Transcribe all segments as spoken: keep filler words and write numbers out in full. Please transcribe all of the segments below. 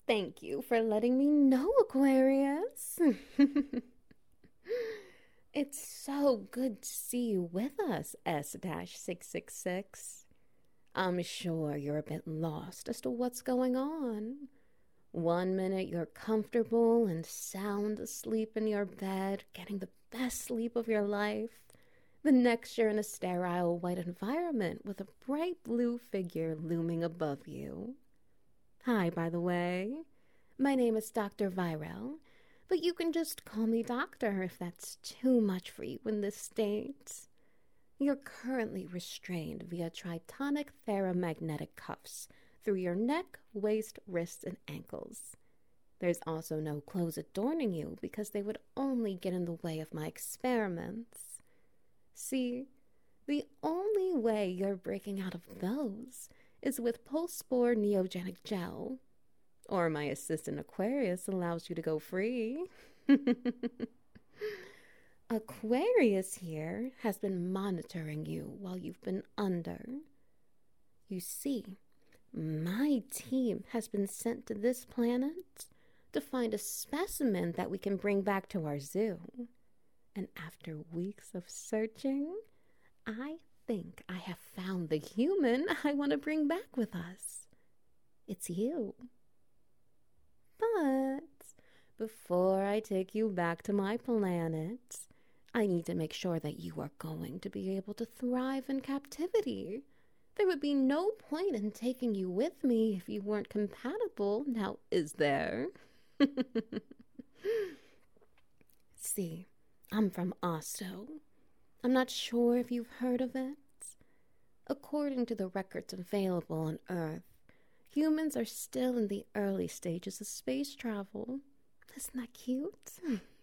Thank you for letting me know, Aquarius. It's so good to see you with us, S six six six. I'm sure you're a bit lost as to what's going on. One minute you're comfortable and sound asleep in your bed, getting the best sleep of your life. The next you're in a sterile white environment with a bright blue figure looming above you. Hi, by the way. My name is Doctor Virel, but you can just call me Doctor if that's too much for you in this state. You're currently restrained via tritonic ferromagnetic cuffs through your neck, waist, wrists, and ankles. There's also no clothes adorning you because they would only get in the way of my experiments. See, the only way you're breaking out of those is with Pulsepore Neogenic Gel. Or my assistant Aquarius allows you to go free. Aquarius here has been monitoring you while you've been under. You see, my team has been sent to this planet to find a specimen that we can bring back to our zoo. And after weeks of searching, I think I have found the human I want to bring back with us. It's you. But before I take you back to my planet, I need to make sure that you are going to be able to thrive in captivity. There would be no point in taking you with me if you weren't compatible, now is there? See, I'm from Osto. I'm not sure if you've heard of it. According to the records available on Earth, humans are still in the early stages of space travel. Isn't that cute?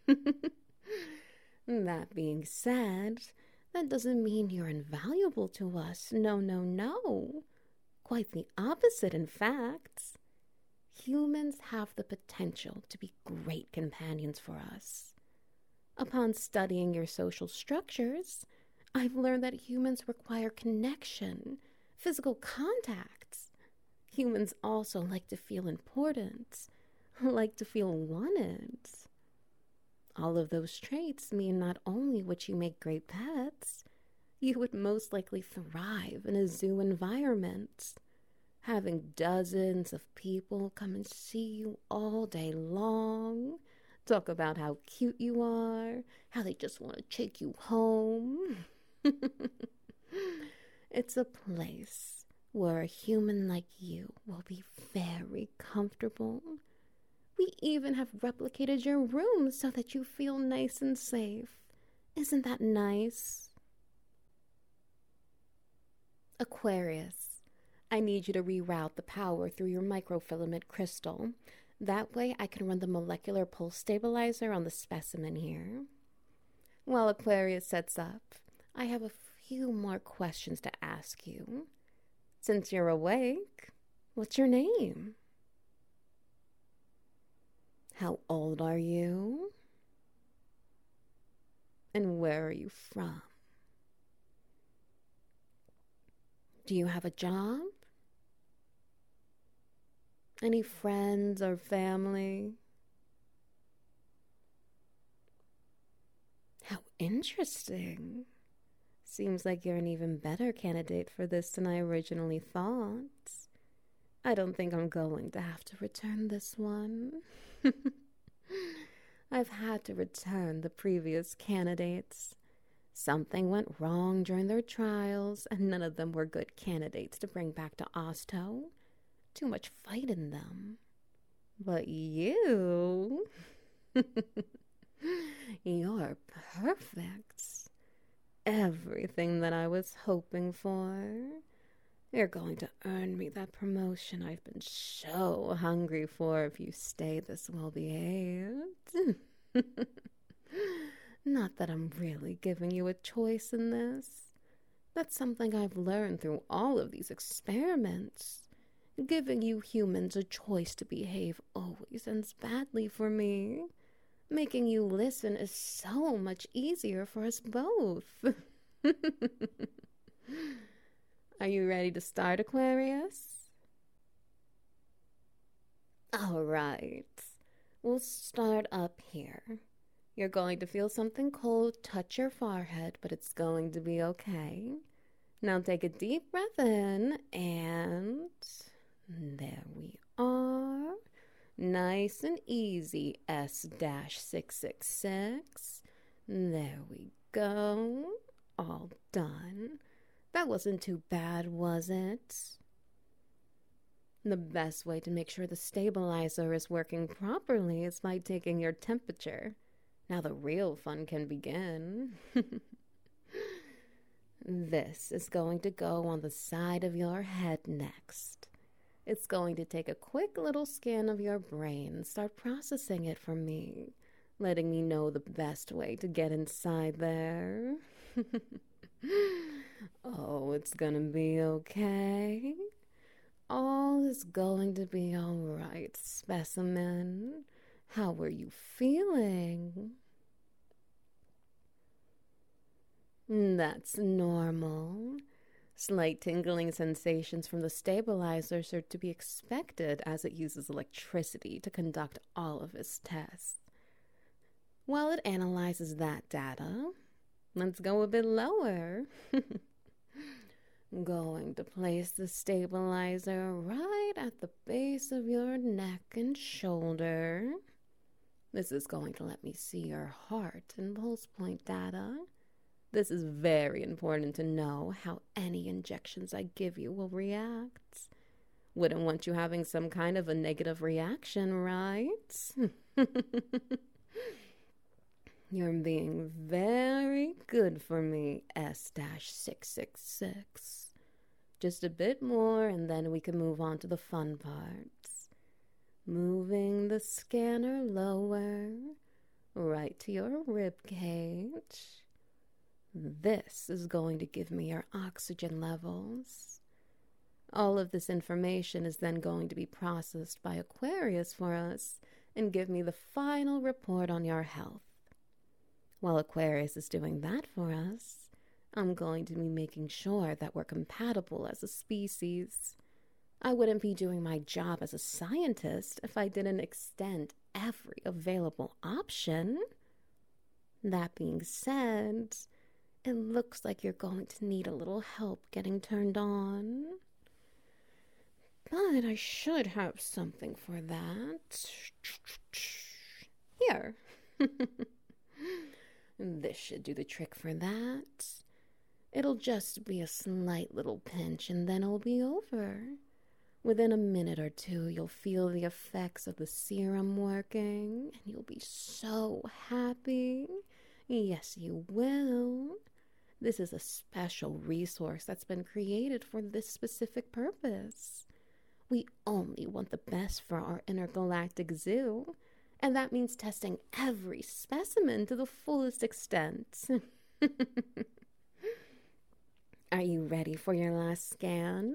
That being said, that doesn't mean you're invaluable to us. No, no, no. Quite the opposite, in fact. Humans have the potential to be great companions for us. Upon studying your social structures, I've learned that humans require connection, physical contacts. Humans also like to feel important, like to feel wanted. All of those traits mean not only would you make great pets, you would most likely thrive in a zoo environment. Having dozens of people come and see you all day long, talk about how cute you are, how they just want to take you home. It's a place where a human like you will be very comfortable. We even have replicated your room so that you feel nice and safe. Isn't that nice? Aquarius, I need you to reroute the power through your microfilament crystal. That way I can run the molecular pulse stabilizer on the specimen here. While Aquarius sets up, I have a few more questions to ask you. Since you're awake, what's your name? How old are you? And where are you from? Do you have a job? Any friends or family? How interesting. Seems like you're an even better candidate for this than I originally thought. I don't think I'm going to have to return this one. I've had to return the previous candidates. Something went wrong during their trials, and none of them were good candidates to bring back to Osto. Too much fight in them. But you... You're perfect. Everything that I was hoping for. You're going to earn me that promotion I've been so hungry for if you stay this well behaved. Not that I'm really giving you a choice in this. That's something I've learned through all of these experiments. Giving you humans a choice to behave always ends badly for me. Making you listen is so much easier for us both. Are you ready to start, Aquarius? All right. We'll start up here. You're going to feel something cold touch your forehead, but it's going to be okay. Now take a deep breath in, and there we are. Nice and easy, S six six six. There we go. All done. That wasn't too bad, was it? The best way to make sure the stabilizer is working properly is by taking your temperature. Now the real fun can begin. This is going to go on the side of your head next. It's going to take a quick little scan of your brain and start processing it for me, letting me know the best way to get inside there. Oh, it's gonna be okay. All is going to be all right, specimen. How are you feeling? That's normal. Slight tingling sensations from the stabilizers are to be expected as it uses electricity to conduct all of its tests. While it analyzes that data, let's go a bit lower. Going to place the stabilizer right at the base of your neck and shoulder. This is going to let me see your heart and pulse point data. This is very important to know how any injections I give you will react. Wouldn't want you having some kind of a negative reaction, right? You're being very good for me, S six six six. Just a bit more and then we can move on to the fun parts. Moving the scanner lower, right to your rib cage. This is going to give me your oxygen levels. All of this information is then going to be processed by Aquarius for us and give me the final report on your health. While Aquarius is doing that for us, I'm going to be making sure that we're compatible as a species. I wouldn't be doing my job as a scientist if I didn't extend every available option. That being said, it looks like you're going to need a little help getting turned on. But I should have something for that. Here. This should do the trick for that. It'll just be a slight little pinch and then it'll be over. Within a minute or two, you'll feel the effects of the serum working and you'll be so happy. Yes, you will. This is a special resource that's been created for this specific purpose. We only want the best for our intergalactic zoo, and that means testing every specimen to the fullest extent. Are you ready for your last scan?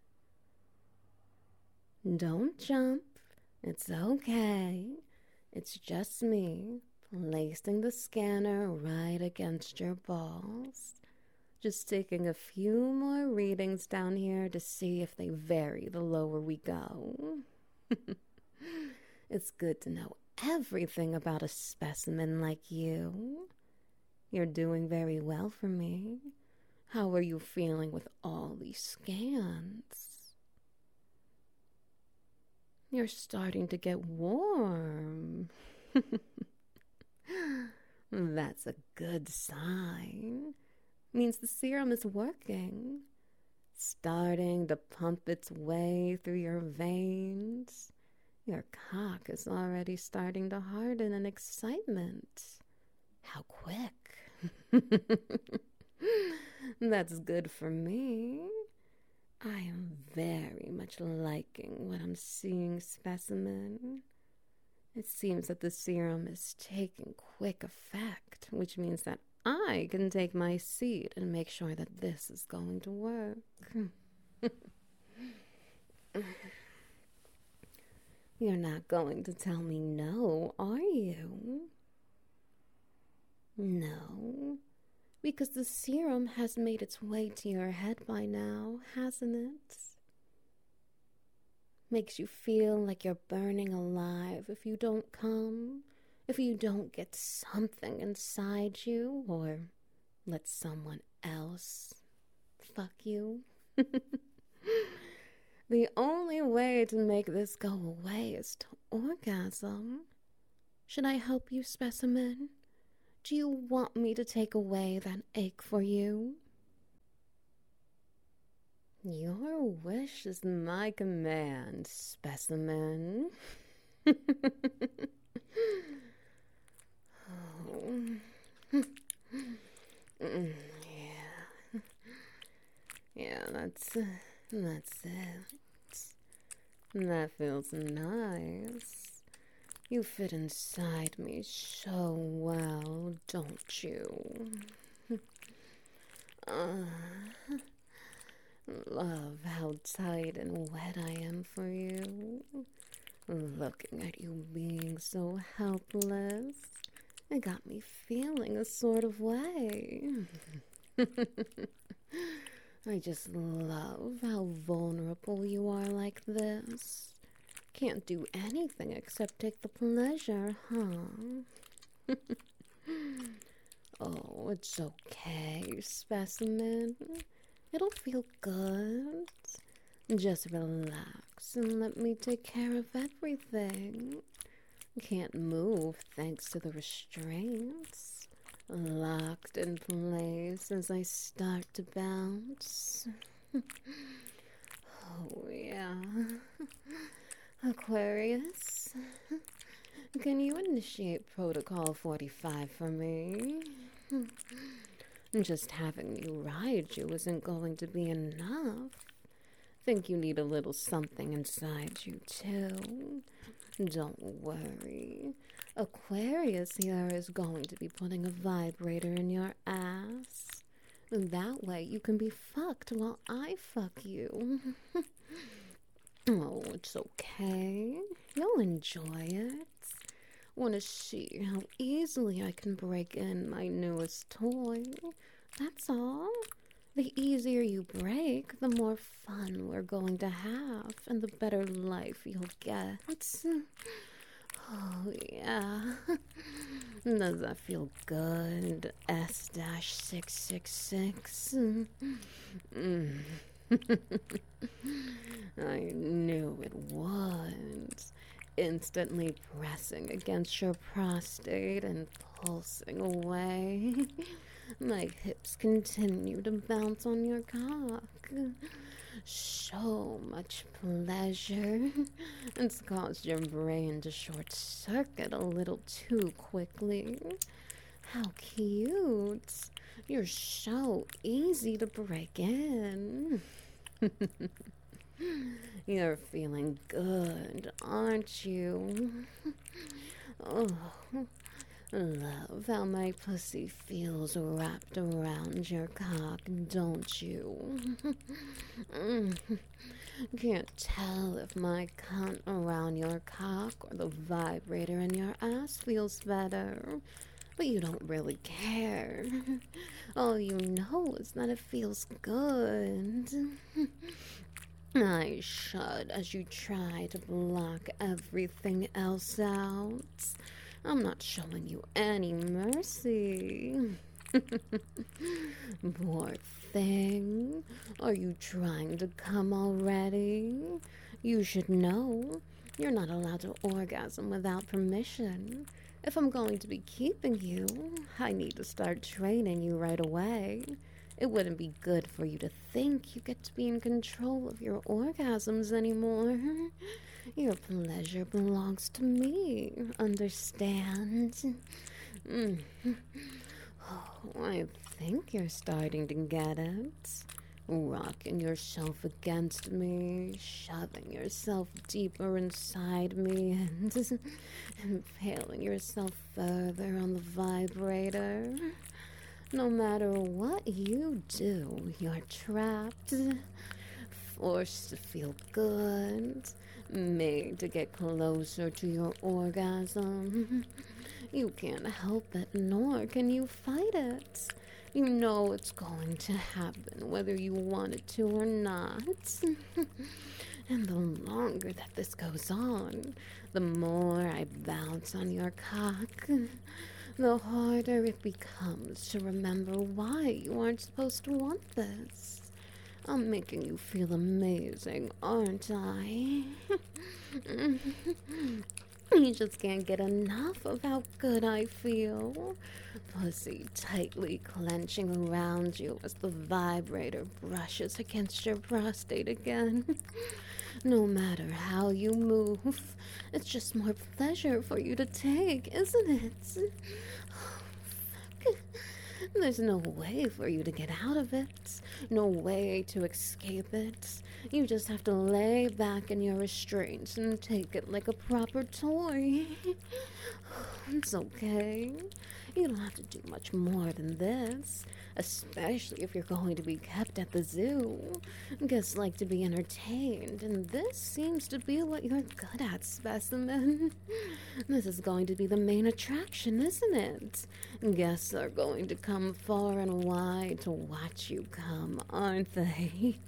Don't jump. It's okay. It's just me placing the scanner right against your balls. Just taking a few more readings down here to see if they vary the lower we go. It's good to know everything about a specimen like you. You're doing very well for me. How are you feeling with all these scans? You're starting to get warm. That's a good sign. Means the serum is working. Starting to pump its way through your veins. Your cock is already starting to harden in excitement. How quick. That's good for me. I am very much liking what I'm seeing, specimen. It seems that the serum is taking quick effect, which means that I can take my seat and make sure that this is going to work. You're not going to tell me no, are you? No, because the serum has made its way to your head by now, hasn't it? Makes you feel like you're burning alive if you don't come, if you don't get something inside you, or let someone else fuck you. The only way to make this go away is to orgasm. Should I help you, specimen? Do you want me to take away that ache for you? Your wish is my command, specimen. Oh. Yeah. Yeah, that's, that's it. That feels nice. You fit inside me so well, don't you? uh, love how tight and wet I am for you. Looking at you being so helpless, it got me feeling a sort of way. I just love how vulnerable you are like this. Can't do anything except take the pleasure, huh? Oh, it's okay, specimen. It'll feel good. Just relax and let me take care of everything. Can't move thanks to the restraints. Locked in place as I start to bounce. Oh, yeah. Aquarius, can you initiate Protocol forty-five for me? Just having me ride you isn't going to be enough. Think you need a little something inside you, too. Don't worry. Aquarius here is going to be putting a vibrator in your ass. That way you can be fucked while I fuck you. Oh, it's okay. You'll enjoy it. Want to see how easily I can break in my newest toy. That's all. The easier you break, the more fun we're going to have, and the better life you'll get. Oh, yeah. Does that feel good? S six six six. Mm. I knew it would. Instantly pressing against your prostate and pulsing away. My hips continue to bounce on your cock. So much pleasure. It's caused your brain to short circuit a little too quickly. How cute. You're so easy to break in. You're feeling good, aren't you? Oh, love how my pussy feels wrapped around your cock, don't you? Can't tell if my cunt around your cock or the vibrator in your ass feels better. But you don't really care. All you know is that it feels good. I shud as you try to block everything else out. I'm not showing you any mercy. Poor thing. Are you trying to come already? You should know. You're not allowed to orgasm without permission. If I'm going to be keeping you, I need to start training you right away. It wouldn't be good for you to think you get to be in control of your orgasms anymore. Your pleasure belongs to me, understand? Mm. Oh, I think you're starting to get it. Rocking yourself against me, shoving yourself deeper inside me, and impaling yourself further on the vibrator. No matter what you do, you're trapped, forced to feel good, made to get closer to your orgasm. You can't help it, nor can you fight it. You know it's going to happen whether you want it to or not. And the longer that this goes on, the more I bounce on your cock, the harder it becomes to remember why you aren't supposed to want this. I'm making you feel amazing, aren't I? You just can't get enough of how good I feel. Pussy tightly clenching around you as the vibrator brushes against your prostate again. No matter how you move, it's just more pleasure for you to take, isn't it? There's no way for you to get out of it, no way to escape it. You just have to lay back in your restraints and take it like a proper toy. It's okay. You don't have to do much more than this, especially if you're going to be kept at the zoo. Guests like to be entertained, and this seems to be what you're good at, specimen. This is going to be the main attraction, isn't it? Guests are going to come far and wide to watch you come, aren't they?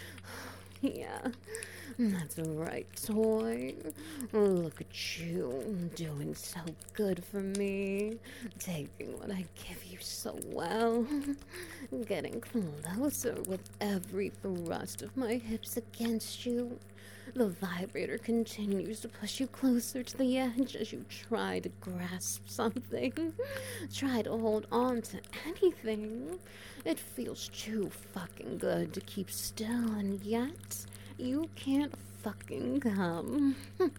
Yeah, that's right, toy. Look at you, doing so good for me, taking what I give you so well, getting closer with every thrust of my hips against you. The vibrator continues to push you closer to the edge as you try to grasp something, try to hold on to anything. It feels too fucking good to keep still, and yet you can't fucking come.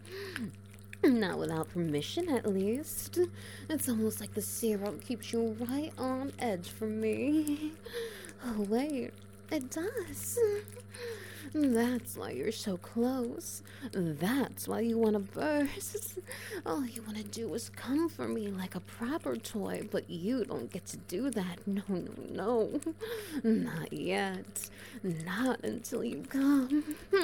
Not without permission, at least. It's almost like the serum keeps you right on edge for me. Oh, wait, it does. That's why you're so close. That's why you want to burst. All you want to do is come for me like a proper toy, but you don't get to do that. No, no, no. Not yet. Not until you come.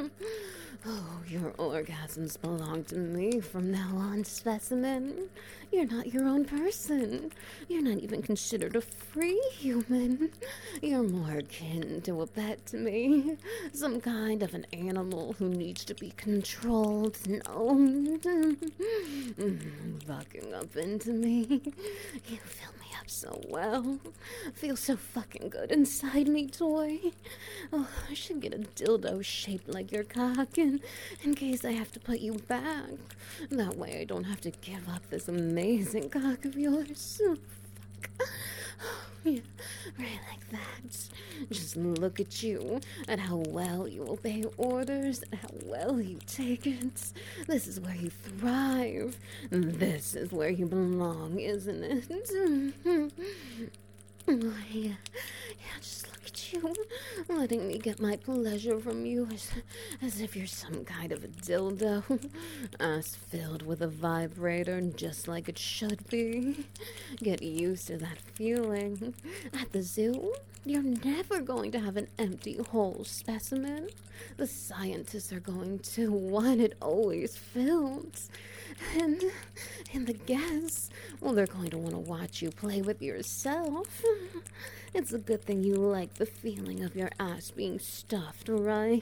Oh, your orgasms belong to me from now on, specimen. You're not your own person. You're not even considered a free human. You're more akin to a pet to me. Some kind of an animal who needs to be controlled and owned. Bucking up into me. You fill me up so well. Feel so fucking good inside me, toy. Oh, I should get a dildo shaped like your cock in, in case I have to put you back. That way I don't have to give up this amazing cock of yours. Oh, fuck. Yeah, right like that. Just look at you, at how well you obey orders, and how well you take it. This is where you thrive. This is where you belong, isn't it? Oh, yeah. Yeah, just look at you, letting me get my pleasure from you as, as if you're some kind of a dildo. Ass filled with a vibrator just like it should be. Get used to that feeling. At the zoo, you're never going to have an empty whole specimen. The scientists are going to want it always filled. And, and the guests, well, they're going to want to watch you play with yourself. It's a good thing you like the feeling of your ass being stuffed, right?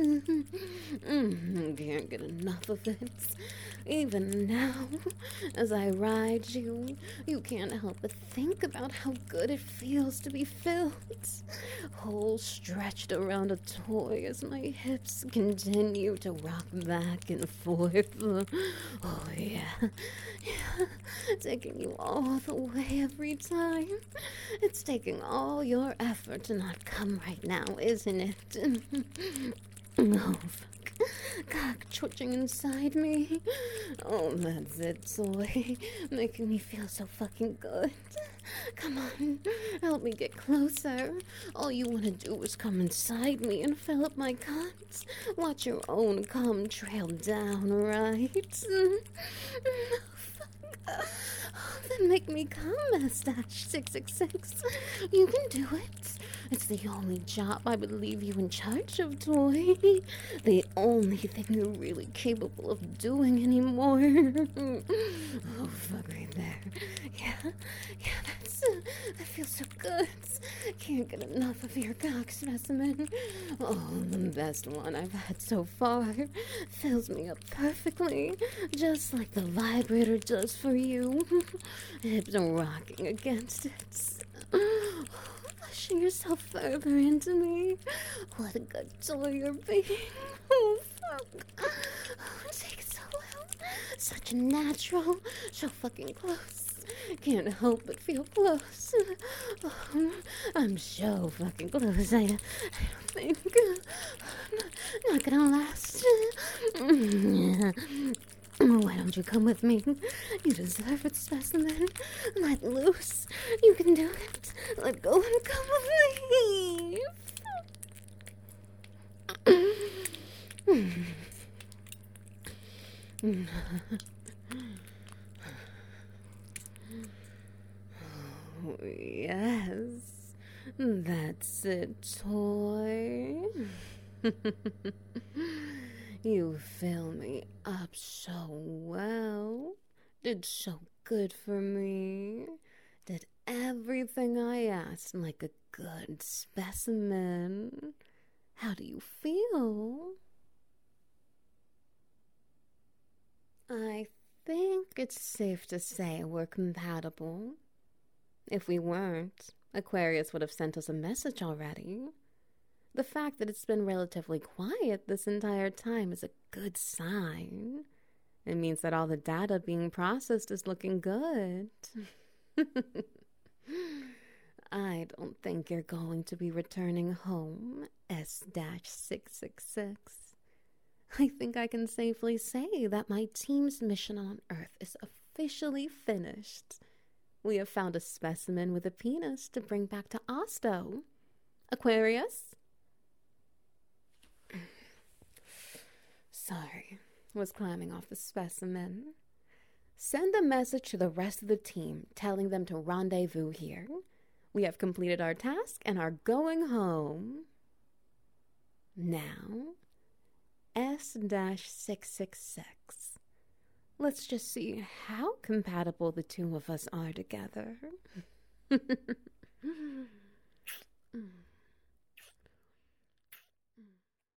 mm, can't get enough of it. Even now, as I ride you, you can't help but think about how good it feels to be filled. Whole stretched around a toy as my hips continue to rock back and forth. Oh, yeah. Yeah. Taking you all the way every time. It's taking all your effort to not come right now, isn't it? Oh, fuck. Cock twitching inside me. Oh, that's it, toy. Making me feel so fucking good. Come on, help me get closer. All you want to do is come inside me and fill up my cunt. Watch your own cum trail down, right? Oh, fuck. Then make me come, S six six six. You can do it. It's the only job I would leave you in charge of, Toy. The only thing you're really capable of doing anymore. Oh, fuck right there. Yeah, yeah, that's, uh, that feels so good. Can't get enough of your cock specimen. Oh, the best one I've had so far. Fills me up perfectly, just like the vibrator does for you. Hips are rocking against it. Pushing yourself further into me. What a good toy you're being. Oh, fuck. Oh, take it so well. Such a natural. So fucking close. Can't help but feel close. Oh, I'm so fucking close. I, I don't think. Not, not gonna last. Why don't you come with me? You deserve it, specimen. Let loose. You can do it. Let go and come with me. Oh, yes. That's it, toy. You fill me up so well. Did so good for me. Did everything I asked like a good specimen. How do you feel? I think it's safe to say we're compatible. If we weren't, Aquarius would have sent us a message already. The fact that it's been relatively quiet this entire time is a good sign. It means that all the data being processed is looking good. I don't think you're going to be returning home, S six six six. I think I can safely say that my team's mission on Earth is officially finished. We have found a specimen with a penis to bring back to Osto. Aquarius? Sorry, was climbing off the specimen. Send a message to the rest of the team telling them to rendezvous here. We have completed our task and are going home. Now, S six six six. Let's just see how compatible the two of us are together.